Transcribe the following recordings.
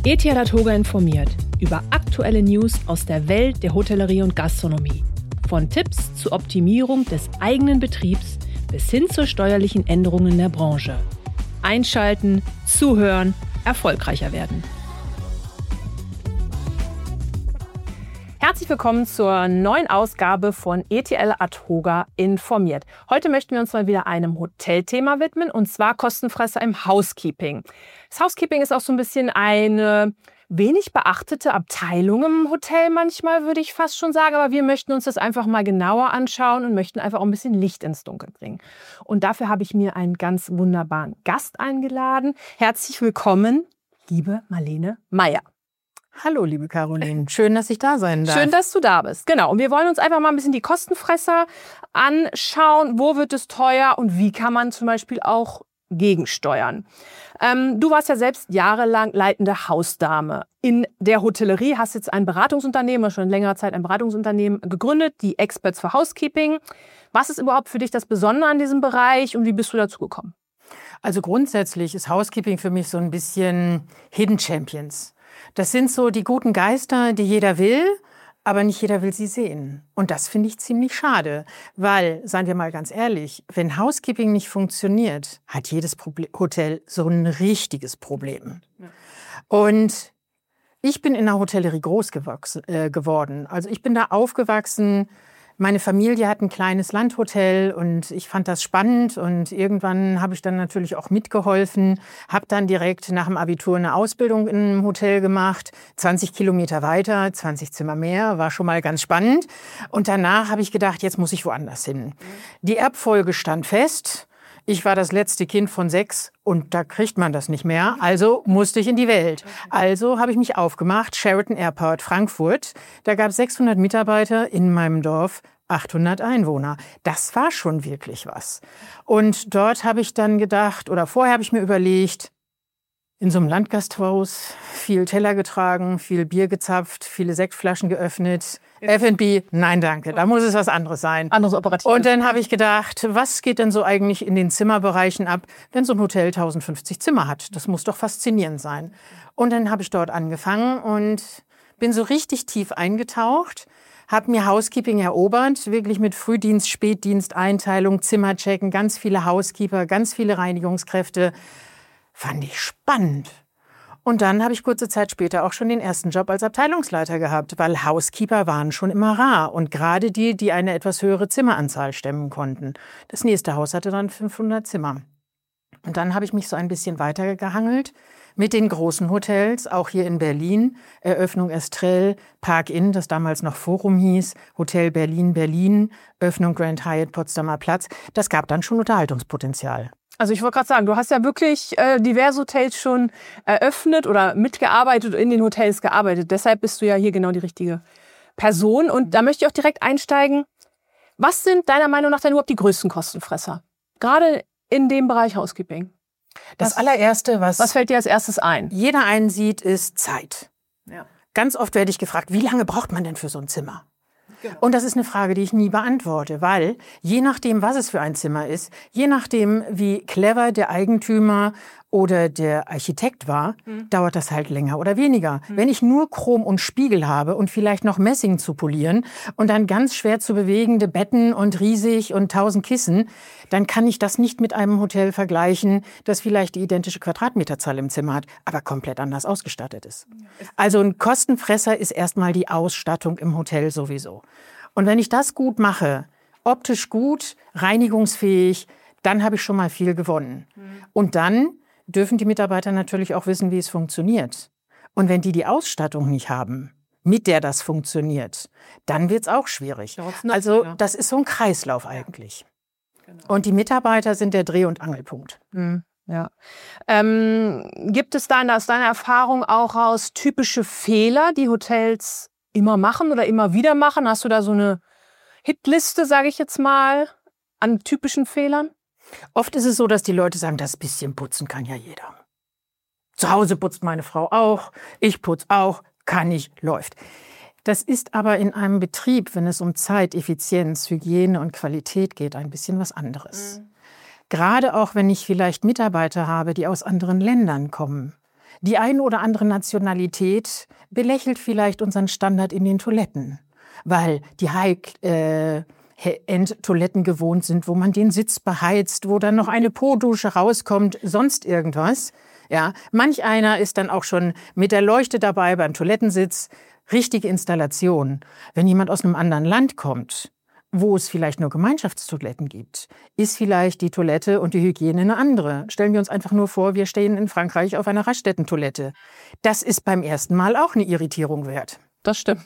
ETH Toga informiert über aktuelle News aus der Welt der Hotellerie und Gastronomie. Von Tipps zur Optimierung des eigenen Betriebs bis hin zu steuerlichen Änderungen der Branche. Einschalten, zuhören, erfolgreicher werden. Herzlich willkommen zur neuen Ausgabe von ETL Toga informiert. Heute möchten wir uns mal wieder einem Hotelthema widmen, und zwar Kostenfresser im Housekeeping. Das Housekeeping ist auch so ein bisschen eine wenig beachtete Abteilung im Hotel manchmal, würde ich fast schon sagen. Aber wir möchten uns das einfach mal genauer anschauen und möchten einfach auch ein bisschen Licht ins Dunkel bringen. Und dafür habe ich mir einen ganz wunderbaren Gast eingeladen. Herzlich willkommen, liebe Marlene Meyer. Hallo, liebe Caroline. Schön, dass ich da sein darf. Schön, dass du da bist. Genau. Und wir wollen uns einfach mal ein bisschen die Kostenfresser anschauen. Wo wird es teuer und wie kann man zum Beispiel auch gegensteuern? Du warst ja selbst jahrelang leitende Hausdame in der Hotellerie, hast jetzt ein Beratungsunternehmen, schon in längerer Zeit ein Beratungsunternehmen gegründet, die Experts for Housekeeping. Was ist überhaupt für dich das Besondere an diesem Bereich und wie bist du dazu gekommen? Also grundsätzlich ist Housekeeping für mich so ein bisschen Hidden Champions. Das sind so die guten Geister, die jeder will, aber nicht jeder will sie sehen. Und das finde ich ziemlich schade, weil, seien wir mal ganz ehrlich, wenn Housekeeping nicht funktioniert, hat jedes Hotel so ein richtiges Problem. Ja. Und ich bin in der Hotellerie groß geworden. Also ich bin da aufgewachsen. Meine Familie hat ein kleines Landhotel und ich fand das spannend und irgendwann habe ich dann natürlich auch mitgeholfen, habe dann direkt nach dem Abitur eine Ausbildung in einem Hotel gemacht, 20 Kilometer weiter, 20 Zimmer mehr, war schon mal ganz spannend. Und danach habe ich gedacht, jetzt muss ich woanders hin. Die Erbfolge stand fest. Ich war das letzte Kind von 6 und da kriegt man das nicht mehr, also musste ich in die Welt. Also habe ich mich aufgemacht, Sheraton Airport Frankfurt. Da gab es 600 Mitarbeiter, in meinem Dorf 800 Einwohner. Das war schon wirklich was. Und dort habe ich dann gedacht, oder vorher habe ich mir überlegt, in so einem Landgasthaus viel Teller getragen, viel Bier gezapft, viele Sektflaschen geöffnet. F&B, nein danke, da muss es was anderes sein. Anderes operativ. Und dann habe ich gedacht, was geht denn so eigentlich in den Zimmerbereichen ab, wenn so ein Hotel 1050 Zimmer hat? Das muss doch faszinierend sein. Und dann habe ich dort angefangen und bin so richtig tief eingetaucht, habe mir Housekeeping erobert, wirklich mit Frühdienst, Spätdienst, Einteilung, Zimmerchecken, ganz viele Housekeeper, ganz viele Reinigungskräfte. Fand ich spannend. Und dann habe ich kurze Zeit später auch schon den ersten Job als Abteilungsleiter gehabt, weil Housekeeper waren schon immer rar. Und gerade die eine etwas höhere Zimmeranzahl stemmen konnten. Das nächste Haus hatte dann 500 Zimmer. Und dann habe ich mich so ein bisschen weitergehangelt mit den großen Hotels, auch hier in Berlin. Eröffnung Estrell, Park Inn, das damals noch Forum hieß, Hotel Berlin, Öffnung Grand Hyatt Potsdamer Platz. Das gab dann schon Unterhaltungspotenzial. Also ich wollte gerade sagen, du hast ja wirklich diverse Hotels schon eröffnet oder mitgearbeitet oder in den Hotels gearbeitet. Deshalb bist du ja hier genau die richtige Person. Und da möchte ich auch direkt einsteigen. Was sind deiner Meinung nach denn überhaupt die größten Kostenfresser? Gerade in dem Bereich Housekeeping. Das allererste, was fällt dir als erstes ein? Jeder einsieht, ist Zeit. Ja. Ganz oft werde ich gefragt, wie lange braucht man denn für so ein Zimmer? Genau. Und das ist eine Frage, die ich nie beantworte, weil je nachdem, was es für ein Zimmer ist, je nachdem, wie clever der Eigentümer oder der Architekt war, dauert das halt länger oder weniger. Wenn ich nur Chrom und Spiegel habe und vielleicht noch Messing zu polieren und dann ganz schwer zu bewegende Betten und riesig und 1000 Kissen, dann kann ich das nicht mit einem Hotel vergleichen, das vielleicht die identische Quadratmeterzahl im Zimmer hat, aber komplett anders ausgestattet ist. Also ein Kostenfresser ist erstmal die Ausstattung im Hotel sowieso. Und wenn ich das gut mache, optisch gut, reinigungsfähig, dann habe ich schon mal viel gewonnen. Und dann dürfen die Mitarbeiter natürlich auch wissen, wie es funktioniert. Und wenn die Ausstattung nicht haben, mit der das funktioniert, dann wird es auch schwierig. Also das ist so ein Kreislauf eigentlich. Genau. Und die Mitarbeiter sind der Dreh- und Angelpunkt. Ja. Gibt es da aus deiner Erfahrung auch aus typische Fehler, die Hotels immer machen oder immer wieder machen? Hast du da so eine Hitliste, sage ich jetzt mal, an typischen Fehlern? Oft ist es so, dass die Leute sagen, das bisschen putzen kann ja jeder. Zu Hause putzt meine Frau auch, ich putze auch, kann ich, läuft. Das ist aber in einem Betrieb, wenn es um Zeit, Effizienz, Hygiene und Qualität geht, ein bisschen was anderes. Gerade auch, wenn ich vielleicht Mitarbeiter habe, die aus anderen Ländern kommen. Die ein oder andere Nationalität belächelt vielleicht unseren Standard in den Toiletten, weil die High-End-Toiletten gewohnt sind, wo man den Sitz beheizt, wo dann noch eine Po-Dusche rauskommt, sonst irgendwas. Ja, manch einer ist dann auch schon mit der Leuchte dabei beim Toilettensitz. Richtige Installation. Wenn jemand aus einem anderen Land kommt, wo es vielleicht nur Gemeinschaftstoiletten gibt, ist vielleicht die Toilette und die Hygiene eine andere. Stellen wir uns einfach nur vor, wir stehen in Frankreich auf einer Raststättentoilette. Das ist beim ersten Mal auch eine Irritierung wert. Das stimmt.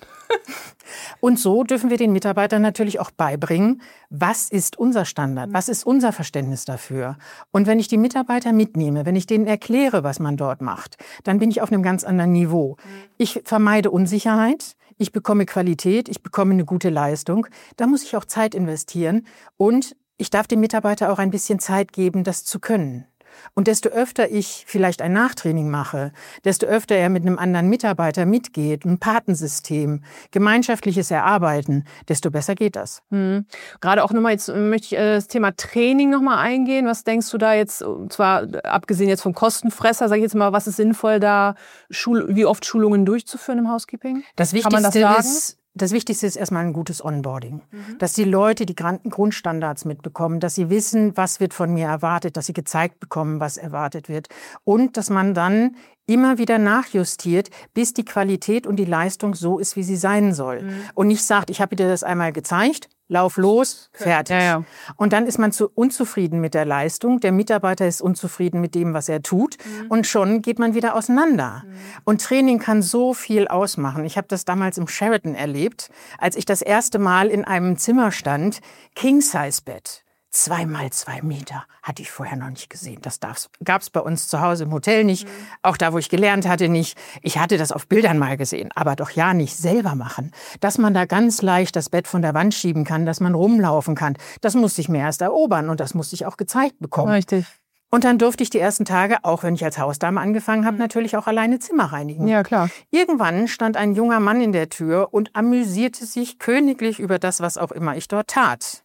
Und so dürfen wir den Mitarbeitern natürlich auch beibringen, was ist unser Standard, was ist unser Verständnis dafür. Und wenn ich die Mitarbeiter mitnehme, wenn ich denen erkläre, was man dort macht, dann bin ich auf einem ganz anderen Niveau. Ich vermeide Unsicherheit, ich bekomme Qualität, ich bekomme eine gute Leistung. Da muss ich auch Zeit investieren und ich darf dem Mitarbeiter auch ein bisschen Zeit geben, das zu können. Und desto öfter ich vielleicht ein Nachtraining mache, desto öfter er mit einem anderen Mitarbeiter mitgeht, ein Patensystem, gemeinschaftliches Erarbeiten, desto besser geht das. Gerade auch nochmal, jetzt möchte ich das Thema Training nochmal eingehen. Was denkst du da jetzt, und zwar abgesehen jetzt vom Kostenfresser, sage ich jetzt mal, was ist sinnvoll da, wie oft Schulungen durchzuführen im Housekeeping? Das Kann man das sagen? Das Wichtigste ist erstmal ein gutes Onboarding. Dass die Leute die Grundstandards mitbekommen, dass sie wissen, was wird von mir erwartet, dass sie gezeigt bekommen, was erwartet wird. Und dass man dann immer wieder nachjustiert, bis die Qualität und die Leistung so ist, wie sie sein soll. Und nicht sagt, ich habe dir das einmal gezeigt, lauf los, fertig. Ja. Und dann ist man unzufrieden mit der Leistung, der Mitarbeiter ist unzufrieden mit dem, was er tut und schon geht man wieder auseinander. Und Training kann so viel ausmachen. Ich habe das damals im Sheraton erlebt, als ich das erste Mal in einem Zimmer stand, King-Size-Bett. 2 mal 2 Meter. Hatte ich vorher noch nicht gesehen. Das gab es bei uns zu Hause im Hotel nicht. Auch da, wo ich gelernt hatte, nicht. Ich hatte das auf Bildern mal gesehen, aber doch ja nicht selber machen. Dass man da ganz leicht das Bett von der Wand schieben kann, dass man rumlaufen kann, das musste ich mir erst erobern und das musste ich auch gezeigt bekommen. Richtig. Und dann durfte ich die ersten Tage, auch wenn ich als Hausdame angefangen habe, natürlich auch alleine Zimmer reinigen. Ja, klar. Irgendwann stand ein junger Mann in der Tür und amüsierte sich königlich über das, was auch immer ich dort tat.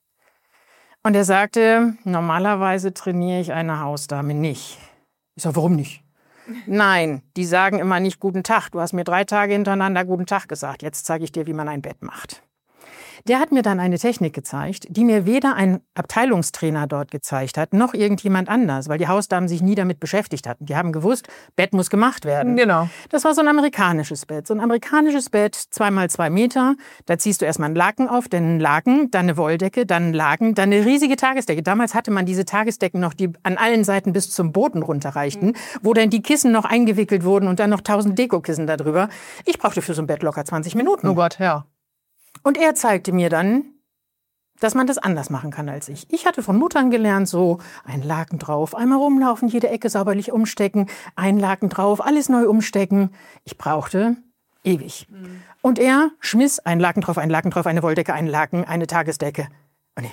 Und er sagte, normalerweise trainiere ich eine Hausdame nicht. Ich sage, warum nicht? Nein, die sagen immer nicht guten Tag. Du hast mir 3 Tage hintereinander guten Tag gesagt. Jetzt zeige ich dir, wie man ein Bett macht. Der hat mir dann eine Technik gezeigt, die mir weder ein Abteilungstrainer dort gezeigt hat, noch irgendjemand anders, weil die Hausdamen sich nie damit beschäftigt hatten. Die haben gewusst, Bett muss gemacht werden. Genau. Das war so ein amerikanisches Bett. So ein amerikanisches Bett, 2 mal 2 Meter. Da ziehst du erstmal einen Laken auf, dann einen Laken, dann eine Wolldecke, dann einen Laken, dann eine riesige Tagesdecke. Damals hatte man diese Tagesdecken noch, die an allen Seiten bis zum Boden runterreichten, wo dann die Kissen noch eingewickelt wurden und dann noch 1000 Dekokissen darüber. Ich brauchte für so ein Bett locker 20 Minuten. Oh Gott, ja. Und er zeigte mir dann, dass man das anders machen kann als ich. Ich hatte von Muttern gelernt, so ein Laken drauf, einmal rumlaufen, jede Ecke sauberlich umstecken, ein Laken drauf, alles neu umstecken. Ich brauchte ewig. Und er schmiss ein Laken drauf, eine Wolldecke, einen Laken, eine Tagesdecke. Und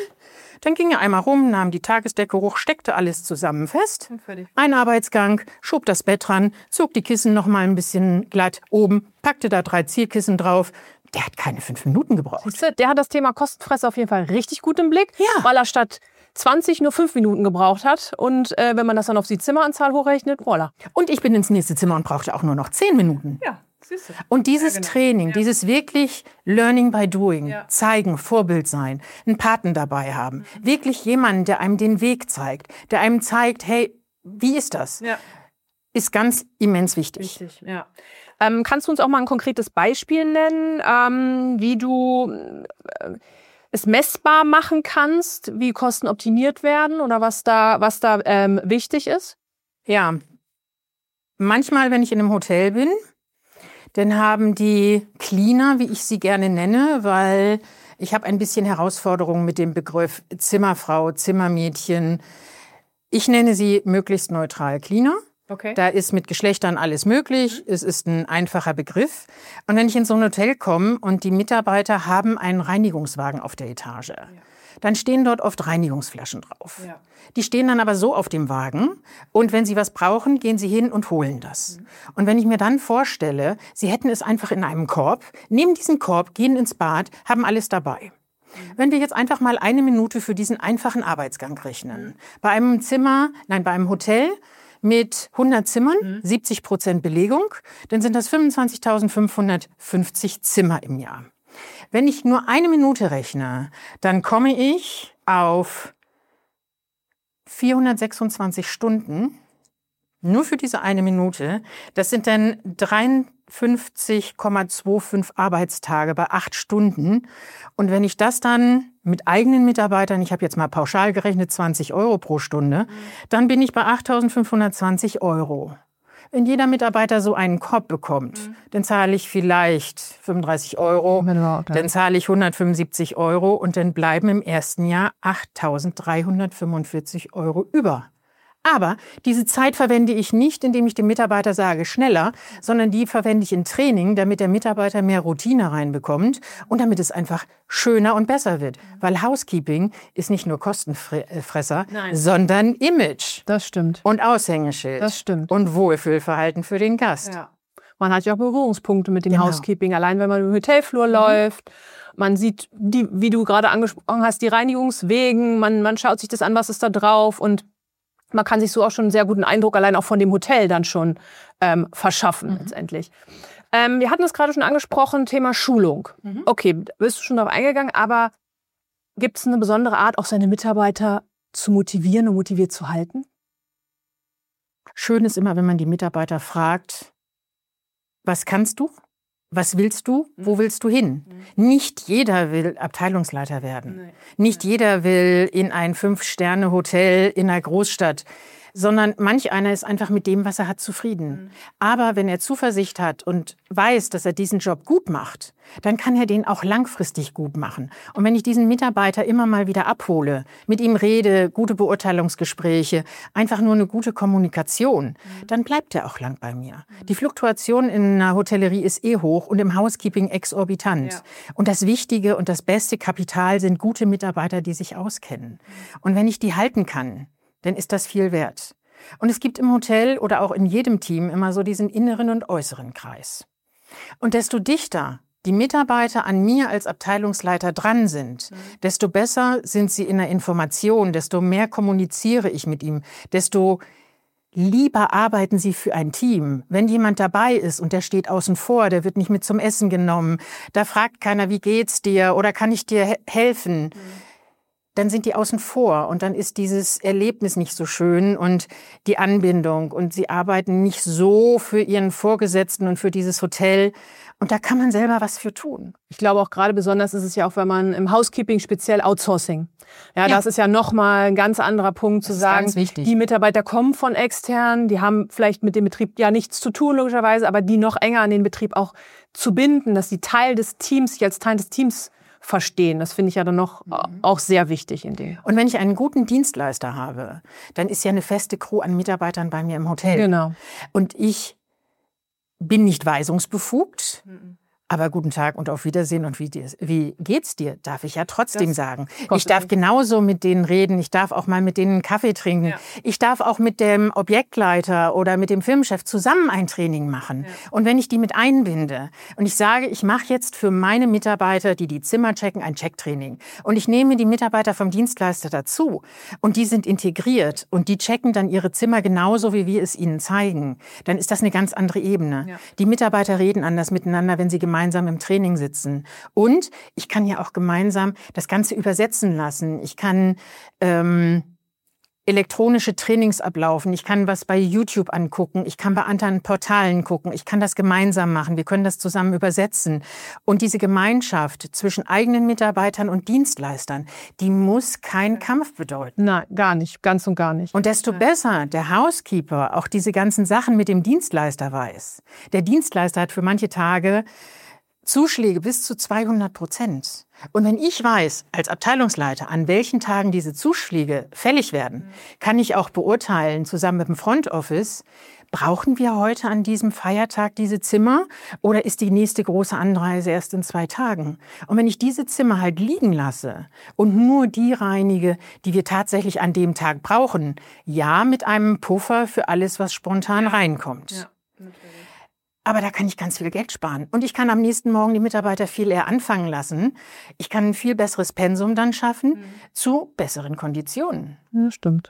dann ging er einmal rum, nahm die Tagesdecke hoch, steckte alles zusammen fest. Ein Arbeitsgang, schob das Bett ran, zog die Kissen noch mal ein bisschen glatt oben, packte da 3 Zielkissen drauf. Der hat keine 5 Minuten gebraucht. Der hat das Thema Kostenfresser auf jeden Fall richtig gut im Blick, Ja. weil er statt 20 nur 5 Minuten gebraucht hat. Und wenn man das dann auf die Zimmeranzahl hochrechnet, voilà. Und ich bin ins nächste Zimmer und brauchte auch nur noch 10 Minuten. Ja, siehst du. Und dieses Training, dieses wirklich Learning by Doing, zeigen, Vorbild sein, einen Paten dabei haben, wirklich jemanden, der einem den Weg zeigt, der einem zeigt, hey, wie ist das? Ja. Ist ganz immens wichtig. Richtig, ja. Kannst du uns auch mal ein konkretes Beispiel nennen, wie du es messbar machen kannst, wie Kosten optimiert werden oder was da wichtig ist? Ja, manchmal, wenn ich in einem Hotel bin, dann haben die Cleaner, wie ich sie gerne nenne, weil ich habe ein bisschen Herausforderungen mit dem Begriff Zimmerfrau, Zimmermädchen. Ich nenne sie möglichst neutral Cleaner. Okay. Da ist mit Geschlechtern alles möglich. Es ist ein einfacher Begriff. Und wenn ich in so ein Hotel komme und die Mitarbeiter haben einen Reinigungswagen auf der Etage, dann stehen dort oft Reinigungsflaschen drauf. Ja. Die stehen dann aber so auf dem Wagen. Und wenn sie was brauchen, gehen sie hin und holen das. Und wenn ich mir dann vorstelle, sie hätten es einfach in einem Korb, nehmen diesen Korb, gehen ins Bad, haben alles dabei. Wenn wir jetzt einfach mal 1 Minute für diesen einfachen Arbeitsgang rechnen. Bei einem Hotel, mit 100 Zimmern, 70% Belegung, dann sind das 25.550 Zimmer im Jahr. Wenn ich nur 1 Minute rechne, dann komme ich auf 426 Stunden, nur für diese 1 Minute. Das sind dann 53,25 Arbeitstage bei 8 Stunden. Und wenn ich das dann mit eigenen Mitarbeitern, ich habe jetzt mal pauschal gerechnet, 20 Euro pro Stunde, dann bin ich bei 8.520 Euro. Wenn jeder Mitarbeiter so einen Korb bekommt, dann zahle ich vielleicht 35 Euro, dann zahle ich 175 Euro und dann bleiben im ersten Jahr 8.345 Euro über. Aber diese Zeit verwende ich nicht, indem ich dem Mitarbeiter sage, schneller, sondern die verwende ich in Training, damit der Mitarbeiter mehr Routine reinbekommt und damit es einfach schöner und besser wird. Weil Housekeeping ist nicht nur Kostenfresser, sondern Image. Das stimmt. Und Aushängeschild. Das stimmt. Und Wohlfühlverhalten für den Gast. Ja. Man hat ja auch Berührungspunkte mit dem Housekeeping, allein wenn man über den Hotelflur läuft. Man sieht, wie du gerade angesprochen hast, die Reinigungswegen. Man schaut sich das an, was ist da drauf, und man kann sich so auch schon einen sehr guten Eindruck allein auch von dem Hotel dann schon verschaffen letztendlich. Wir hatten es gerade schon angesprochen, Thema Schulung. Okay, da bist du schon darauf eingegangen, aber gibt es eine besondere Art, auch seine Mitarbeiter zu motivieren und motiviert zu halten? Schön ist immer, wenn man die Mitarbeiter fragt, was kannst du? Was willst du? Wo willst du hin? Nicht jeder will Abteilungsleiter werden. Nicht jeder will in ein 5-Sterne-Hotel in einer Großstadt. Sondern manch einer ist einfach mit dem, was er hat, zufrieden. Aber wenn er Zuversicht hat und weiß, dass er diesen Job gut macht, dann kann er den auch langfristig gut machen. Und wenn ich diesen Mitarbeiter immer mal wieder abhole, mit ihm rede, gute Beurteilungsgespräche, einfach nur eine gute Kommunikation, dann bleibt er auch lang bei mir. Die Fluktuation in einer Hotellerie ist hoch und im Housekeeping exorbitant. Ja. Und das wichtige und das beste Kapital sind gute Mitarbeiter, die sich auskennen. Und wenn ich die halten kann, dann ist das viel wert. Und es gibt im Hotel oder auch in jedem Team immer so diesen inneren und äußeren Kreis. Und desto dichter die Mitarbeiter an mir als Abteilungsleiter dran sind, desto besser sind sie in der Information, desto mehr kommuniziere ich mit ihm, desto lieber arbeiten sie für ein Team. Wenn jemand dabei ist und der steht außen vor, der wird nicht mit zum Essen genommen, da fragt keiner, wie geht's dir oder kann ich dir helfen? Dann sind die außen vor und dann ist dieses Erlebnis nicht so schön und die Anbindung und sie arbeiten nicht so für ihren Vorgesetzten und für dieses Hotel und da kann man selber was für tun. Ich glaube auch gerade besonders ist es ja auch, wenn man im Housekeeping speziell Outsourcing. Ja, das ist ja nochmal ein ganz anderer Punkt zu sagen, die Mitarbeiter kommen von extern, die haben vielleicht mit dem Betrieb ja nichts zu tun logischerweise, aber die noch enger an den Betrieb auch zu binden, dass sie Teil des Teams, sich als Teil des Teams verstehen. Das finde ich ja dann noch auch sehr wichtig in dem. Und wenn ich einen guten Dienstleister habe, dann ist ja eine feste Crew an Mitarbeitern bei mir im Hotel. Genau. Und ich bin nicht weisungsbefugt, aber guten Tag und auf Wiedersehen und wie geht's dir, darf ich ja trotzdem sagen. Ich darf genauso mit denen reden, ich darf auch mal mit denen einen Kaffee trinken. Ja. Ich darf auch mit dem Objektleiter oder mit dem Filmchef zusammen ein Training machen. Ja. Und wenn ich die mit einbinde und ich sage, ich mache jetzt für meine Mitarbeiter, die Zimmer checken, ein Checktraining. Und ich nehme die Mitarbeiter vom Dienstleister dazu und die sind integriert und die checken dann ihre Zimmer genauso, wie wir es ihnen zeigen. Dann ist das eine ganz andere Ebene. Ja. Die Mitarbeiter reden anders miteinander, wenn sie gemeinsam im Training sitzen. Und ich kann ja auch gemeinsam das Ganze übersetzen lassen. Ich kann elektronische Trainings ablaufen. Ich kann was bei YouTube angucken. Ich kann bei anderen Portalen gucken. Ich kann das gemeinsam machen. Wir können das zusammen übersetzen. Und diese Gemeinschaft zwischen eigenen Mitarbeitern und Dienstleistern, die muss kein Kampf bedeuten. Nein, gar nicht. Ganz und gar nicht. Und desto besser der Housekeeper auch diese ganzen Sachen mit dem Dienstleister weiß. Der Dienstleister hat für manche Tage Zuschläge bis zu 200%. Und wenn ich weiß, als Abteilungsleiter, an welchen Tagen diese Zuschläge fällig werden, kann ich auch beurteilen, zusammen mit dem Front Office, brauchen wir heute an diesem Feiertag diese Zimmer oder ist die nächste große Anreise erst in 2 Tagen? Und wenn ich diese Zimmer halt liegen lasse und nur die reinige, die wir tatsächlich an dem Tag brauchen, ja, mit einem Puffer für alles, was spontan reinkommt. Ja, natürlich. Aber da kann ich ganz viel Geld sparen. Und ich kann am nächsten Morgen die Mitarbeiter viel eher anfangen lassen. Ich kann ein viel besseres Pensum dann schaffen zu besseren Konditionen. Ja, stimmt.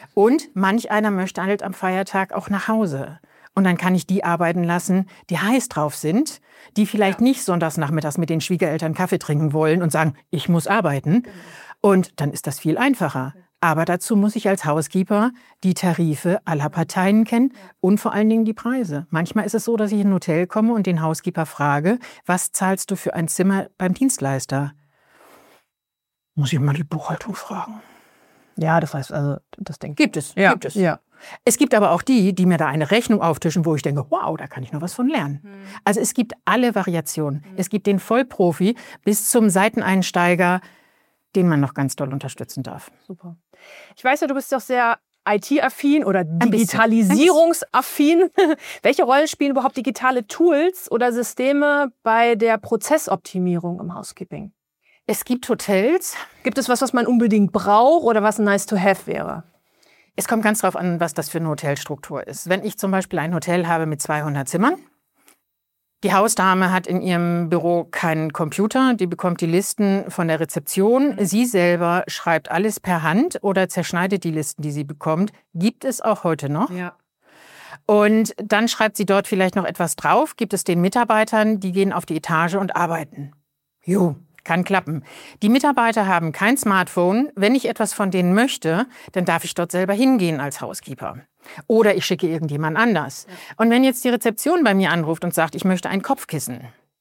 Und manch einer möchte halt am Feiertag auch nach Hause. Und dann kann ich die arbeiten lassen, die heiß drauf sind, die vielleicht nicht sonntagsnachmittags mit den Schwiegereltern Kaffee trinken wollen und sagen, ich muss arbeiten. Und dann ist das viel einfacher. Aber dazu muss ich als Housekeeper die Tarife aller Parteien kennen und vor allen Dingen die Preise. Manchmal ist es so, dass ich in ein Hotel komme und den Housekeeper frage, was zahlst du für ein Zimmer beim Dienstleister? Muss ich mal die Buchhaltung fragen. Ja, das heißt, also das denke ich. Gibt es. Ja. Es gibt aber auch die mir da eine Rechnung auftischen, wo ich denke, wow, da kann ich noch was von lernen. Also es gibt alle Variationen. Es gibt den Vollprofi bis zum Seiteneinsteiger, den man noch ganz doll unterstützen darf. Super. Ich weiß ja, du bist doch sehr IT-affin oder digitalisierungsaffin. Welche Rolle spielen überhaupt digitale Tools oder Systeme bei der Prozessoptimierung im Housekeeping? Es gibt Hotels. Gibt es was man unbedingt braucht oder was nice to have wäre? Es kommt ganz drauf an, was das für eine Hotelstruktur ist. Wenn ich zum Beispiel ein Hotel habe mit 200 Zimmern, die Hausdame hat in ihrem Büro keinen Computer, die bekommt die Listen von der Rezeption. Sie selber schreibt alles per Hand oder zerschneidet die Listen, die sie bekommt. Gibt es auch heute noch. Ja. Und dann schreibt sie dort vielleicht noch etwas drauf, gibt es den Mitarbeitern, die gehen auf die Etage und arbeiten. Jo, kann klappen. Die Mitarbeiter haben kein Smartphone. Wenn ich etwas von denen möchte, dann darf ich dort selber hingehen als Housekeeper. Oder ich schicke irgendjemand anders. Ja. Und wenn jetzt die Rezeption bei mir anruft und sagt, ich möchte ein Kopfkissen.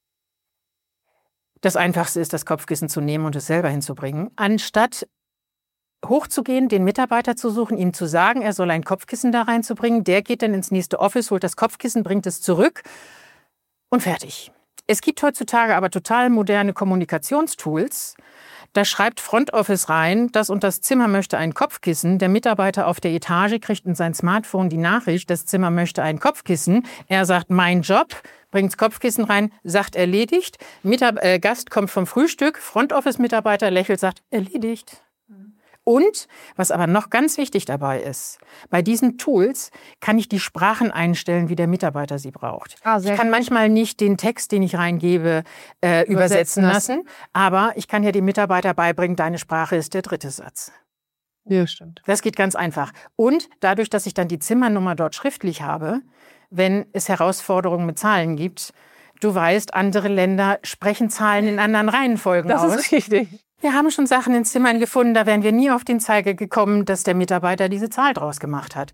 Das Einfachste ist, das Kopfkissen zu nehmen und es selber hinzubringen. Anstatt hochzugehen, den Mitarbeiter zu suchen, ihm zu sagen, er soll ein Kopfkissen da reinzubringen. Der geht dann ins nächste Office, holt das Kopfkissen, bringt es zurück und fertig. Es gibt heutzutage aber total moderne Kommunikationstools. Da schreibt Front Office rein, das und das Zimmer möchte ein Kopfkissen. Der Mitarbeiter auf der Etage kriegt in sein Smartphone die Nachricht, das Zimmer möchte ein Kopfkissen. Er sagt, mein Job, bringt das Kopfkissen rein, sagt erledigt. Gast kommt vom Frühstück, Front Office Mitarbeiter lächelt, sagt erledigt. Und, was aber noch ganz wichtig dabei ist, bei diesen Tools kann ich die Sprachen einstellen, wie der Mitarbeiter sie braucht. Ich kann manchmal nicht den Text, den ich reingebe, übersetzen lassen, aber ich kann ja dem Mitarbeiter beibringen, deine Sprache ist der 3. Satz. Ja, stimmt. Das geht ganz einfach. Und dadurch, dass ich dann die Zimmernummer dort schriftlich habe, wenn es Herausforderungen mit Zahlen gibt, du weißt, andere Länder sprechen Zahlen in anderen Reihenfolgen aus. Das ist richtig. Wir haben schon Sachen in Zimmern gefunden, da wären wir nie auf den Zeiger gekommen, dass der Mitarbeiter diese Zahl draus gemacht hat.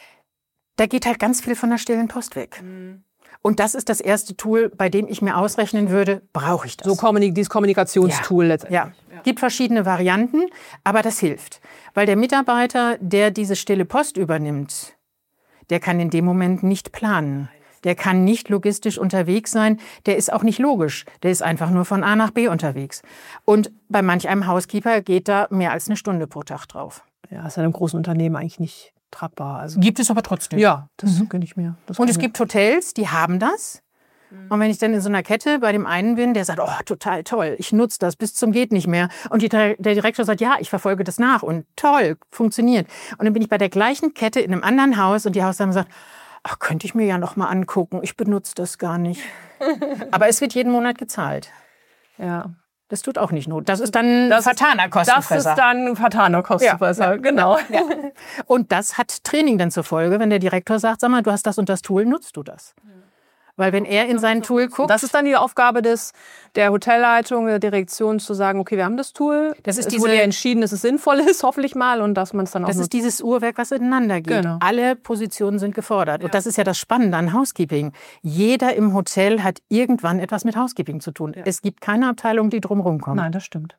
Da geht halt ganz viel von der stillen Post weg. Und das ist das erste Tool, bei dem ich mir ausrechnen würde, brauche ich das? So dieses Kommunikationstool letztendlich. Ja, gibt verschiedene Varianten, aber das hilft. Weil der Mitarbeiter, der diese stille Post übernimmt, der kann in dem Moment nicht planen. Der kann nicht logistisch unterwegs sein, der ist auch nicht logisch. Der ist einfach nur von A nach B unterwegs. Und bei manch einem Housekeeper geht da mehr als eine Stunde pro Tag drauf. Ja, ist in einem großen Unternehmen eigentlich nicht tragbar. Also gibt es aber trotzdem. Ja, das kenne ich mir. Und es gibt Hotels, die haben das. Und wenn ich dann in so einer Kette bei dem einen bin, der sagt, oh, total toll, ich nutze das bis zum geht nicht mehr. Und der Direktor sagt, ja, ich verfolge das nach und toll, funktioniert. Und dann bin ich bei der gleichen Kette in einem anderen Haus und die Hausdame sagt, ach, könnte ich mir ja noch mal angucken. Ich benutze das gar nicht. Aber es wird jeden Monat gezahlt. Ja. Das tut auch nicht not. Das ist dann Vertana-Kostenfresser. Das ist dann Vertana-Kostenfresser, ja, genau. Ja. Und das hat Training dann zur Folge, wenn der Direktor sagt, sag mal, du hast das und das Tool, nutzt du das? Weil wenn er in sein Tool guckt... Das ist dann die Aufgabe der Hotelleitung, der Direktion, zu sagen, okay, wir haben das Tool. Es wurde ja entschieden, dass es sinnvoll ist, hoffentlich mal. Und dass man es dann auch Das ist dieses Uhrwerk, was ineinander geht. Genau. Alle Positionen sind gefordert. Ja. Und das ist ja das Spannende an Housekeeping. Jeder im Hotel hat irgendwann etwas mit Housekeeping zu tun. Ja. Es gibt keine Abteilung, die drumherum kommt. Nein, das stimmt.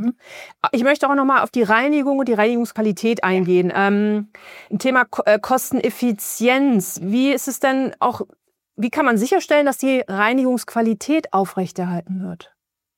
Ich möchte auch noch mal auf die Reinigung und die Reinigungsqualität eingehen. Ein Thema Kosteneffizienz. Wie ist es denn auch... Wie kann man sicherstellen, dass die Reinigungsqualität aufrechterhalten wird?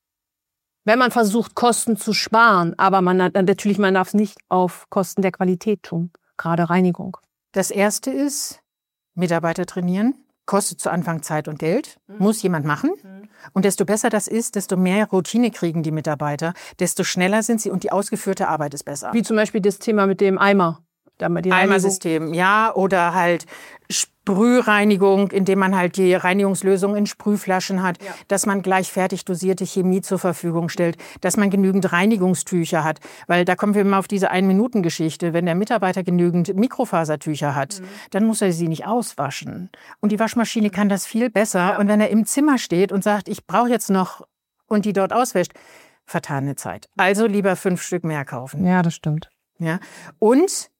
Wenn man versucht, Kosten zu sparen, aber man darf es nicht auf Kosten der Qualität tun, gerade Reinigung. Das Erste ist, Mitarbeiter trainieren, kostet zu Anfang Zeit und Geld, muss jemand machen. Und desto besser das ist, desto mehr Routine kriegen die Mitarbeiter, desto schneller sind sie und die ausgeführte Arbeit ist besser. Wie zum Beispiel das Thema mit dem Eimer. Eimersystem, ja, oder halt Brühreinigung, indem man halt die Reinigungslösung in Sprühflaschen hat, Ja. dass man gleich fertig dosierte Chemie zur Verfügung stellt, dass man genügend Reinigungstücher hat. Weil da kommen wir immer auf diese 1-Minuten-Geschichte. Wenn der Mitarbeiter genügend Mikrofasertücher hat, dann muss er sie nicht auswaschen. Und die Waschmaschine kann das viel besser. Ja. Und wenn er im Zimmer steht und sagt, ich brauche jetzt noch und die dort auswäscht, vertane Zeit. Also lieber 5 Stück mehr kaufen. Ja, das stimmt. Ja? Und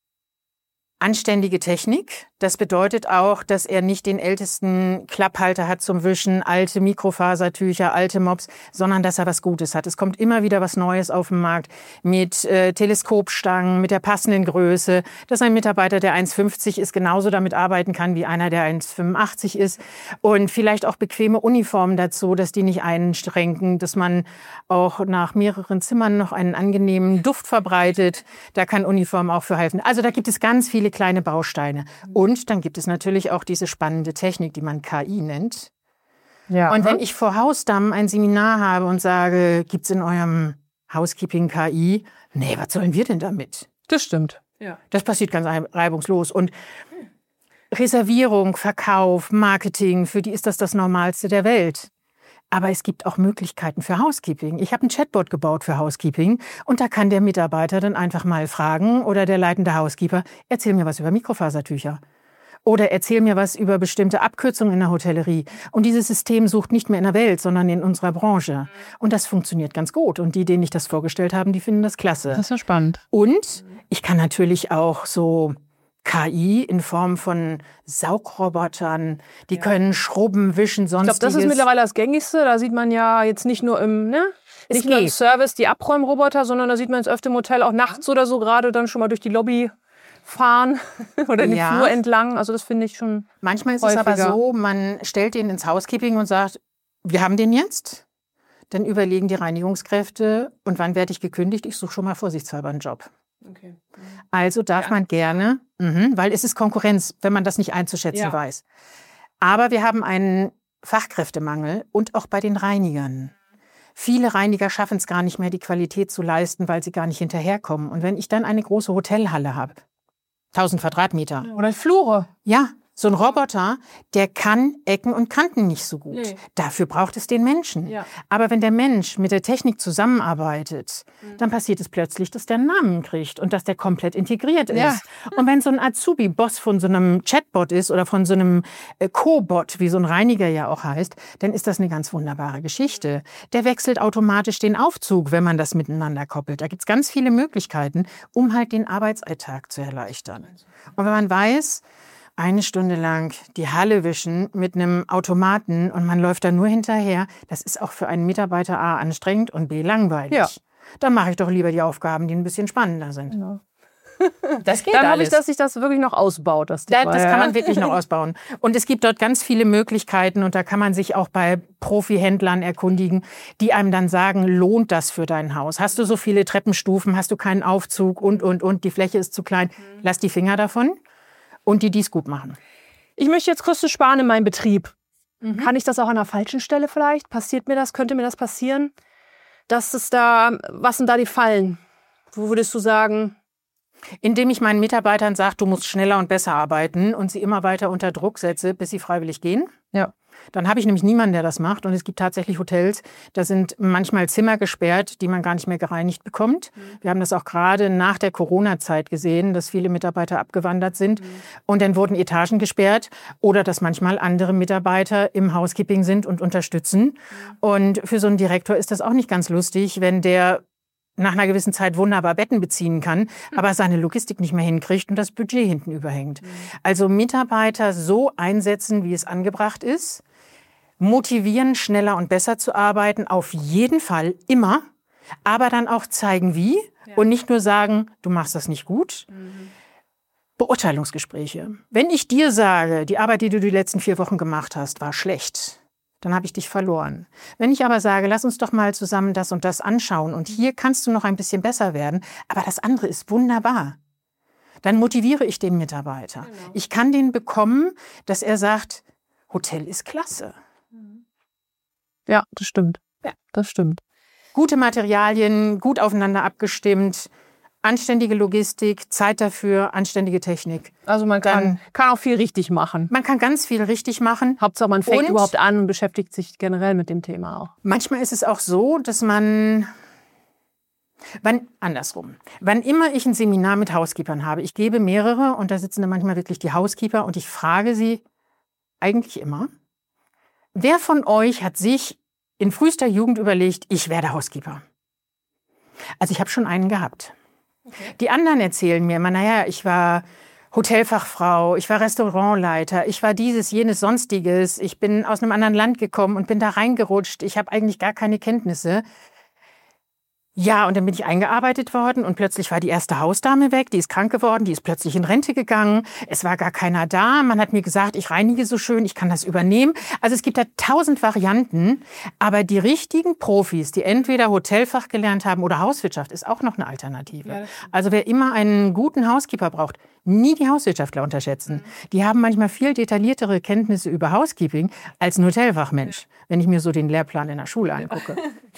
anständige Technik. Das bedeutet auch, dass er nicht den ältesten Klapphalter hat zum Wischen, alte Mikrofasertücher, alte Mops, sondern dass er was Gutes hat. Es kommt immer wieder was Neues auf den Markt mit Teleskopstangen, mit der passenden Größe, dass ein Mitarbeiter, der 1,50 ist, genauso damit arbeiten kann wie einer, der 1,85 ist. Und vielleicht auch bequeme Uniformen dazu, dass die nicht einschränken, dass man auch nach mehreren Zimmern noch einen angenehmen Duft verbreitet. Da kann Uniform auch für helfen. Also da gibt es ganz viele kleine Bausteine. Und dann gibt es natürlich auch diese spannende Technik, die man KI nennt. Ja. Und wenn ich vor Hausdamm ein Seminar habe und sage, gibt's in eurem Housekeeping KI? Nee, was sollen wir denn damit? Das stimmt. Ja. Das passiert ganz reibungslos. Und Reservierung, Verkauf, Marketing, für die ist das Normalste der Welt. Aber es gibt auch Möglichkeiten für Housekeeping. Ich habe einen Chatbot gebaut für Housekeeping und da kann der Mitarbeiter dann einfach mal fragen oder der leitende Housekeeper, erzähl mir was über Mikrofasertücher. Oder erzähl mir was über bestimmte Abkürzungen in der Hotellerie. Und dieses System sucht nicht mehr in der Welt, sondern in unserer Branche. Und das funktioniert ganz gut. Und die, denen ich das vorgestellt habe, die finden das klasse. Das ist ja spannend. Und ich kann natürlich auch so KI in Form von Saugrobotern, die können schrubben, wischen, sonstiges. Ich glaube, das ist mittlerweile das Gängigste. Da sieht man ja jetzt nicht nur nicht nur im Service die Abräumroboter, sondern da sieht man jetzt öfter im Hotel auch nachts oder so gerade dann schon mal durch die Lobby fahren oder den Flur entlang. Also das finde ich schon manchmal ist häufiger. Es aber so, man stellt den ins Housekeeping und sagt, wir haben den jetzt. Dann überlegen die Reinigungskräfte, und wann werde ich gekündigt? Ich suche schon mal vorsichtshalber einen Job. Okay. Also darf man gerne, weil es ist Konkurrenz, wenn man das nicht einzuschätzen weiß. Aber wir haben einen Fachkräftemangel und auch bei den Reinigern. Viele Reiniger schaffen es gar nicht mehr, die Qualität zu leisten, weil sie gar nicht hinterherkommen. Und wenn ich dann eine große Hotelhalle habe, 1000 Quadratmeter. Oder Flure. Ja, so ein Roboter, der kann Ecken und Kanten nicht so gut. Nee. Dafür braucht es den Menschen. Ja. Aber wenn der Mensch mit der Technik zusammenarbeitet, dann passiert es plötzlich, dass der einen Namen kriegt und dass der komplett integriert ist. Ja. Und wenn so ein Azubi Boss von so einem Chatbot ist oder von so einem Cobot, wie so ein Reiniger ja auch heißt, dann ist das eine ganz wunderbare Geschichte. Der wechselt automatisch den Aufzug, wenn man das miteinander koppelt. Da gibt's ganz viele Möglichkeiten, um halt den Arbeitsalltag zu erleichtern. Und wenn man weiß, 1 Stunde lang die Halle wischen mit einem Automaten und man läuft da nur hinterher, das ist auch für einen Mitarbeiter A anstrengend und B langweilig. Ja. Dann mache ich doch lieber die Aufgaben, die ein bisschen spannender sind. Genau. Das geht Dann hoffe alles. ich, dass sich das wirklich noch ausbaut. Das Das kann man wirklich noch ausbauen. Und es gibt dort ganz viele Möglichkeiten und da kann man sich auch bei Profi-Händlern erkundigen, die einem dann sagen, lohnt das für dein Haus? Hast du so viele Treppenstufen, hast du keinen Aufzug und, die Fläche ist zu klein? Lass die Finger davon. Und die es gut machen. Ich möchte jetzt Kosten sparen in meinem Betrieb. Kann ich das auch an der falschen Stelle vielleicht? Passiert mir das? Könnte mir das passieren? Was sind da die Fallen? Wo würdest du sagen? Indem ich meinen Mitarbeitern sage, du musst schneller und besser arbeiten und sie immer weiter unter Druck setze, bis sie freiwillig gehen. Ja. Dann habe ich nämlich niemanden, der das macht. Und es gibt tatsächlich Hotels, da sind manchmal Zimmer gesperrt, die man gar nicht mehr gereinigt bekommt. Wir haben das auch gerade nach der Corona-Zeit gesehen, dass viele Mitarbeiter abgewandert sind. Und dann wurden Etagen gesperrt oder dass manchmal andere Mitarbeiter im Housekeeping sind und unterstützen. Und für so einen Direktor ist das auch nicht ganz lustig, wenn der nach einer gewissen Zeit wunderbar Betten beziehen kann, aber seine Logistik nicht mehr hinkriegt und das Budget hinten überhängt. Also Mitarbeiter so einsetzen, wie es angebracht ist, motivieren, schneller und besser zu arbeiten, auf jeden Fall, immer, aber dann auch zeigen, wie und nicht nur sagen, du machst das nicht gut. Beurteilungsgespräche. Wenn ich dir sage, die Arbeit, die du die letzten 4 Wochen gemacht hast, war schlecht, dann habe ich dich verloren. Wenn ich aber sage, lass uns doch mal zusammen das und das anschauen und hier kannst du noch ein bisschen besser werden, aber das andere ist wunderbar, dann motiviere ich den Mitarbeiter. Genau. Ich kann den bekommen, dass er sagt, Hotel ist klasse. Ja, das stimmt. Ja, das stimmt. Gute Materialien, gut aufeinander abgestimmt, anständige Logistik, Zeit dafür, anständige Technik. Also man kann auch viel richtig machen. Man kann ganz viel richtig machen. Hauptsache man fängt überhaupt an und beschäftigt sich generell mit dem Thema auch. Manchmal ist es auch so, dass man... Wann immer ich ein Seminar mit Housekeepern habe, ich gebe mehrere und da sitzen dann manchmal wirklich die Housekeeper und ich frage sie eigentlich immer, wer von euch hat sich in frühester Jugend überlegt, ich werde Housekeeper? Also ich habe schon einen gehabt. Okay. Die anderen erzählen mir immer, naja, ich war Hotelfachfrau, ich war Restaurantleiter, ich war dieses, jenes, Sonstiges, ich bin aus einem anderen Land gekommen und bin da reingerutscht, ich habe eigentlich gar keine Kenntnisse. Ja, und dann bin ich eingearbeitet worden und plötzlich war die erste Hausdame weg, die ist krank geworden, die ist plötzlich in Rente gegangen, es war gar keiner da, man hat mir gesagt, ich reinige so schön, ich kann das übernehmen. Also es gibt da 1000 Varianten, aber die richtigen Profis, die entweder Hotelfach gelernt haben oder Hauswirtschaft, ist auch noch eine Alternative. Ja, also wer immer einen guten Housekeeper braucht, nie die Hauswirtschaftler unterschätzen. Die haben manchmal viel detailliertere Kenntnisse über Housekeeping als ein Hotelfachmensch, wenn ich mir so den Lehrplan in der Schule angucke.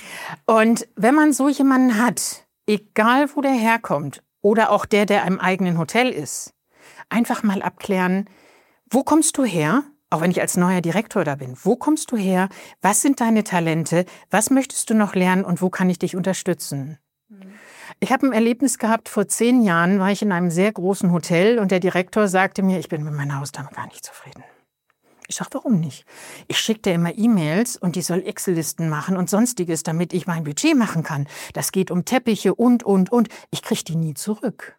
Und wenn man so jemanden hat, egal wo der herkommt oder auch der im eigenen Hotel ist, einfach mal abklären, wo kommst du her? Auch wenn ich als neuer Direktor da bin. Wo kommst du her? Was sind deine Talente? Was möchtest du noch lernen und wo kann ich dich unterstützen? Ich habe ein Erlebnis gehabt, vor 10 Jahren war ich in einem sehr großen Hotel und der Direktor sagte mir, ich bin mit meiner Hausdame gar nicht zufrieden. Ich sag, warum nicht? Ich schicke dir immer E-Mails und die soll Excel-Listen machen und Sonstiges, damit ich mein Budget machen kann. Das geht um Teppiche und. Ich kriege die nie zurück.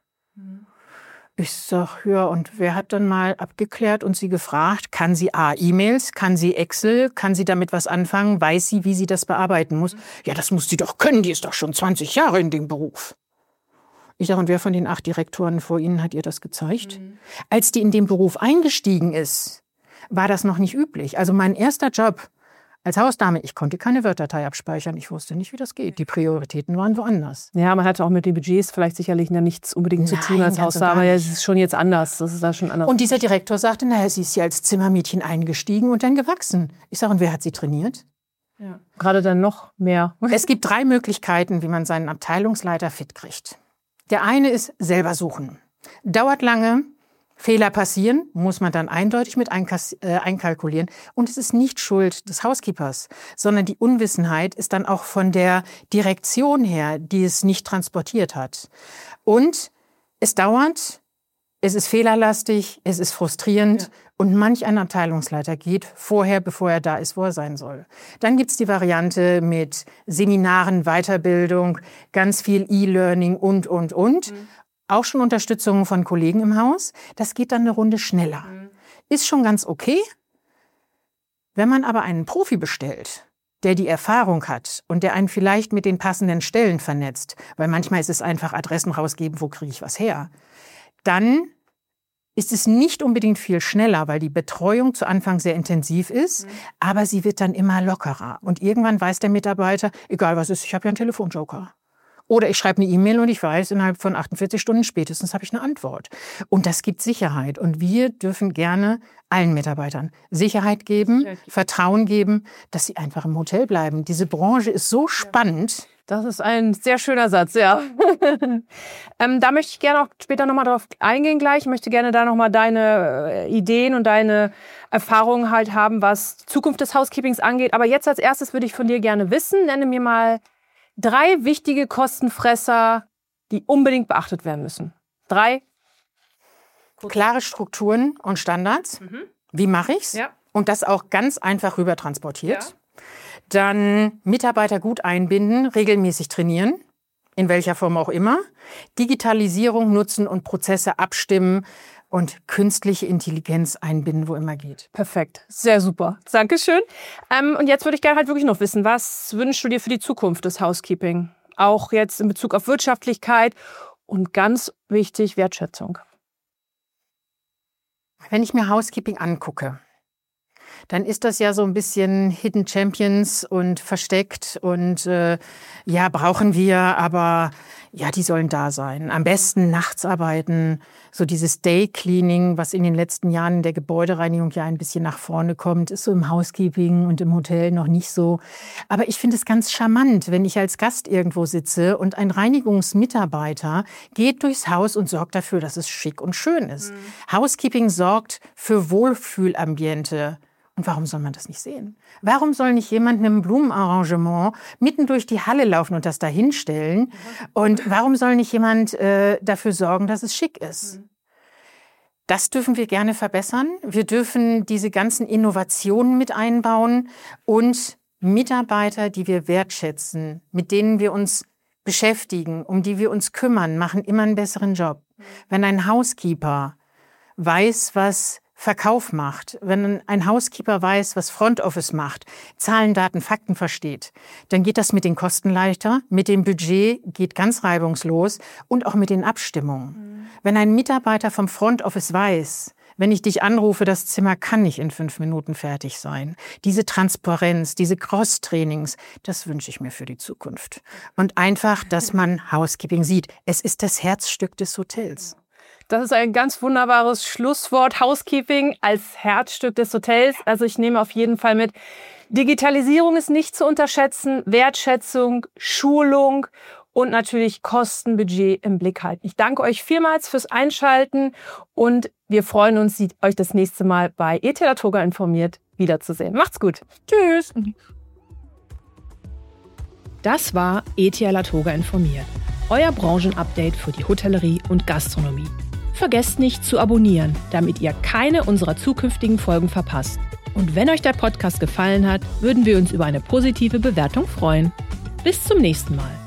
Ich sag, ja, und wer hat dann mal abgeklärt und sie gefragt, kann sie E-Mails, kann sie Excel, kann sie damit was anfangen, weiß sie, wie sie das bearbeiten muss? Ja, das muss sie doch können, die ist doch schon 20 Jahre in dem Beruf. Ich sage, und wer von den 8 Direktoren vor Ihnen hat ihr das gezeigt? Als die in den Beruf eingestiegen ist, war das noch nicht üblich. Also mein erster Job als Hausdame, ich konnte keine Word-Datei abspeichern. Ich wusste nicht, wie das geht. Die Prioritäten waren woanders. Ja, man hatte auch mit den Budgets vielleicht sicherlich nichts unbedingt zu tun als Hausdame. Ja, es ist schon jetzt anders. Das ist da schon anders. Und dieser Direktor sagte, naja, sie ist ja als Zimmermädchen eingestiegen und dann gewachsen. Ich sage, und wer hat sie trainiert? Ja. Gerade dann noch mehr. Es gibt 3 Möglichkeiten, wie man seinen Abteilungsleiter fit kriegt. Der eine ist selber suchen. Dauert lange. Fehler passieren, muss man dann eindeutig mit einkalkulieren. Und es ist nicht Schuld des Housekeepers, sondern die Unwissenheit ist dann auch von der Direktion her, die es nicht transportiert hat. Und es dauert, es ist fehlerlastig, es ist frustrierend und manch ein Abteilungsleiter geht vorher, bevor er da ist, wo er sein soll. Dann gibt's die Variante mit Seminaren, Weiterbildung, ganz viel E-Learning und. Auch schon Unterstützung von Kollegen im Haus. Das geht dann eine Runde schneller. Ist schon ganz okay. Wenn man aber einen Profi bestellt, der die Erfahrung hat und der einen vielleicht mit den passenden Stellen vernetzt, weil manchmal ist es einfach Adressen rausgeben, wo kriege ich was her, dann ist es nicht unbedingt viel schneller, weil die Betreuung zu Anfang sehr intensiv ist, aber sie wird dann immer lockerer. Und irgendwann weiß der Mitarbeiter, egal was ist, ich habe ja einen Telefonjoker. Oder ich schreibe eine E-Mail und ich weiß, innerhalb von 48 Stunden spätestens habe ich eine Antwort. Und das gibt Sicherheit. Und wir dürfen gerne allen Mitarbeitern Sicherheit geben, Vertrauen geben, dass sie einfach im Hotel bleiben. Diese Branche ist so spannend. Das ist ein sehr schöner Satz, ja. Da möchte ich gerne auch später nochmal drauf eingehen gleich. Ich möchte gerne da nochmal deine Ideen und deine Erfahrungen halt haben, was die Zukunft des Housekeepings angeht. Aber jetzt als erstes würde ich von dir gerne wissen, nenne mir mal 3 wichtige Kostenfresser, die unbedingt beachtet werden müssen. 3. Klare Strukturen und Standards. Wie mache ich's? Ja. Und das auch ganz einfach rüber transportiert. Ja. Dann Mitarbeiter gut einbinden, regelmäßig trainieren, in welcher Form auch immer. Digitalisierung nutzen und Prozesse abstimmen und künstliche Intelligenz einbinden, wo immer geht. Perfekt, sehr super. Dankeschön. Und jetzt würde ich gerne halt wirklich noch wissen, was wünschst du dir für die Zukunft des Housekeeping? Auch jetzt in Bezug auf Wirtschaftlichkeit und ganz wichtig, Wertschätzung. Wenn ich mir Housekeeping angucke, dann ist das ja so ein bisschen Hidden Champions und versteckt und brauchen wir, aber ja, die sollen da sein. Am besten nachts arbeiten, so dieses Day Cleaning, was in den letzten Jahren in der Gebäudereinigung ja ein bisschen nach vorne kommt, ist so im Housekeeping und im Hotel noch nicht so. Aber ich finde es ganz charmant, wenn ich als Gast irgendwo sitze und ein Reinigungsmitarbeiter geht durchs Haus und sorgt dafür, dass es schick und schön ist. Housekeeping sorgt für Wohlfühlambiente. Und warum soll man das nicht sehen? Warum soll nicht jemand mit einem Blumenarrangement mitten durch die Halle laufen und das da hinstellen? Und warum soll nicht jemand dafür sorgen, dass es schick ist? Das dürfen wir gerne verbessern. Wir dürfen diese ganzen Innovationen mit einbauen und Mitarbeiter, die wir wertschätzen, mit denen wir uns beschäftigen, um die wir uns kümmern, machen immer einen besseren Job. Wenn ein Housekeeper weiß, was Verkauf macht, wenn ein Housekeeper weiß, was Front Office macht, Zahlen, Daten, Fakten versteht, dann geht das mit den Kosten leichter, mit dem Budget geht ganz reibungslos und auch mit den Abstimmungen. Wenn ein Mitarbeiter vom Front Office weiß, wenn ich dich anrufe, das Zimmer kann nicht in 5 Minuten fertig sein. Diese Transparenz, diese Cross-Trainings, das wünsche ich mir für die Zukunft. Und einfach, dass man Housekeeping sieht. Es ist das Herzstück des Hotels. Das ist ein ganz wunderbares Schlusswort. Housekeeping als Herzstück des Hotels. Also ich nehme auf jeden Fall mit. Digitalisierung ist nicht zu unterschätzen. Wertschätzung, Schulung und natürlich Kostenbudget im Blick halten. Ich danke euch vielmals fürs Einschalten und wir freuen uns, euch das nächste Mal bei ETL Atoga informiert wiederzusehen. Macht's gut. Tschüss. Das war ETL Atoga informiert. Euer Branchenupdate für die Hotellerie und Gastronomie. Vergesst nicht zu abonnieren, damit ihr keine unserer zukünftigen Folgen verpasst. Und wenn euch der Podcast gefallen hat, würden wir uns über eine positive Bewertung freuen. Bis zum nächsten Mal.